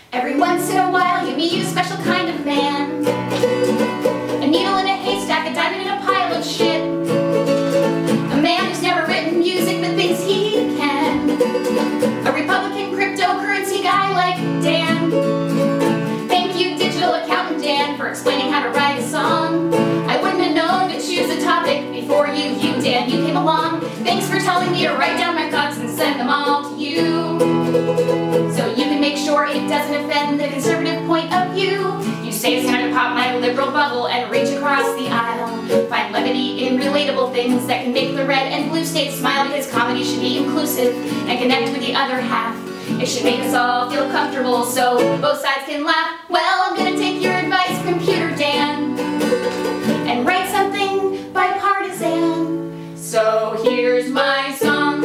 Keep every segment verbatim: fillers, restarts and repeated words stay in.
Every once in a while you meet a special kind of man. A needle in a haystack, a diamond in a pile of shit. A man who's never written music but thinks he can. A Republican cryptocurrency guy like Dan. Thank you, digital accountant Dan, for explaining how to write a song. I wouldn't have known to choose a topic before you, you Dan, you came along. Thanks for telling me to write down my thoughts and send them all to you, so you can make sure it doesn't offend the conservative point of view. You say it's time to pop my liberal bubble and reach across the aisle. Find levity in relatable things that can make the red and blue states smile, because comedy should be inclusive and connect with the other half. It should make us all feel comfortable so both sides can laugh. Well, I'm gonna take your advice, Computer Dan, and write something bipartisan. So here's my song.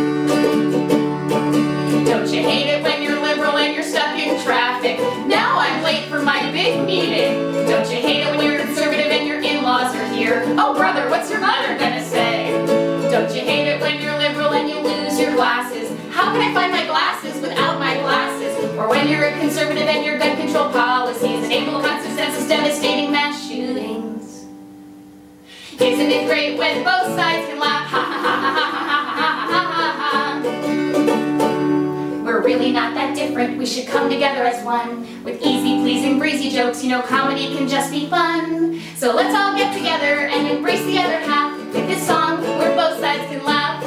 Don't you hate it when you're liberal and you're stuck in traffic? Now I'm late for my big meeting. Don't you hate it when you're conservative and your in-laws are here? Oh brother, what's your mother gonna say? Don't you hate it when you're liberal and you lose your glasses? How can I find my glasses without my glasses? Or when you're a conservative and your gun control policies enable constant census devastating mass shootings. Isn't it great when both sides can laugh? Ha ha ha ha ha ha ha ha ha ha. We're really not that different, we should come together as one. With easy, pleasing, breezy jokes, you know comedy can just be fun. So let's all get together and embrace the other half with this song where both sides can laugh.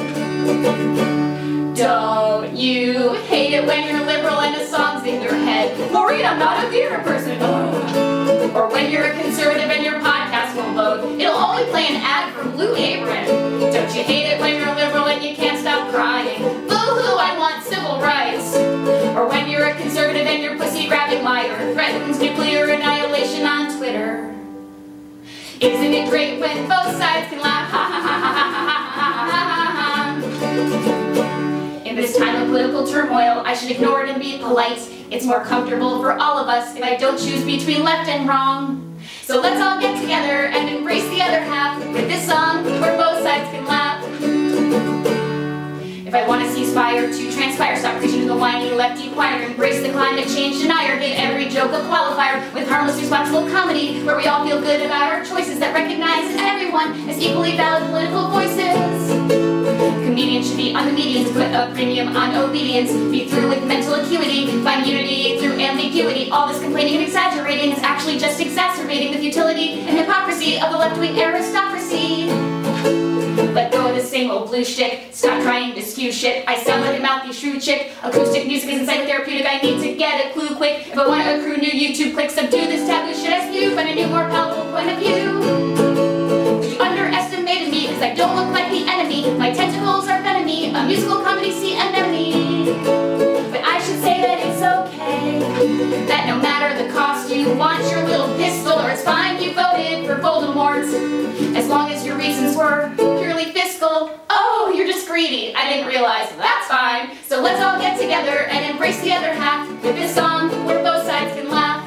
Don't you hate it when you're liberal and a song's in your head? Maureen, I'm not a theater person. Ugh. Or when you're a conservative and your podcast won't load, it'll only play an ad for Blue Apron. Don't you hate it when you're liberal and you can't stop crying? Boo-hoo, I want civil rights. Or when you're a conservative and your pussy-grabbing liar threatens nuclear annihilation on Twitter. Isn't it great when both sides can laugh? Ha ha ha ha ha ha ha ha ha ha. In this time of political turmoil, I should ignore it and be polite. It's more comfortable for all of us if I don't choose between left and wrong. So let's all get together and embrace the other half with this song where both sides can laugh. If I want to ceasefire to transpire, stop preaching to the whiny lefty choir, embrace the climate change denier, give every joke a qualifier with harmless responsible comedy where we all feel good about our choices that recognizes everyone as equally valid political voices. Comedians should be on the medians, put a premium on obedience, be through with mental acuity, find unity through ambiguity. All this complaining and exaggerating is actually just exacerbating the futility and hypocrisy of the left-wing aristocracy. Let go of the same old blue shtick, stop trying to skew shit. I sound like a mouthy shrew chick. Acoustic music isn't psychotherapeutic, I need to get a clue quick. If I want to accrue new YouTube clicks, subdue this taboo shit I spew, find a new more palatable point of view. You underestimated me because I don't look like the enemy. My tentacles are venom-y, a musical comedy sea anemone. But I should say that it's okay, that no matter the cost you launch your little pistol, or it's fine you voted for Voldemort, as long as your reasons were purely fiscal. Oh, you're just greedy. I didn't realize. That's fine. So let's all get together and embrace the other half with this song where both sides can laugh.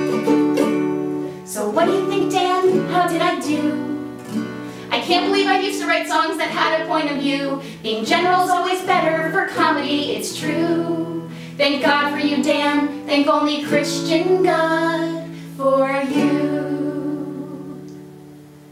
So what do you think, Dan? How did I do? I can't believe I used to write songs that had a point of view. Being general's always better for comedy, it's true. Thank God for you, Dan. Thank only Christian God for you.